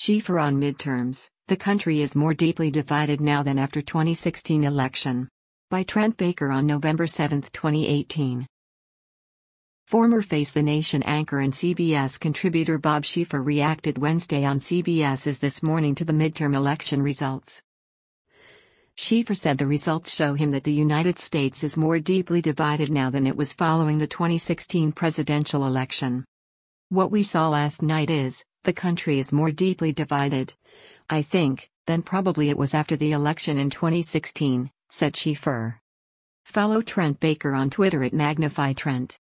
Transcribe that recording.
Schieffer on midterms, the country is more deeply divided now than after 2016 election. By Trent Baker on November 7, 2018. Former Face the Nation anchor and CBS contributor Bob Schieffer reacted Wednesday on CBS's This Morning to the midterm election results. Schieffer said the results show him that the United States is more deeply divided now than it was following the 2016 presidential election. What we saw last night is, the country is more deeply divided, I think, than probably it was after the election in 2016, said Schieffer. Follow Trent Baker on Twitter @MagnifyTrent.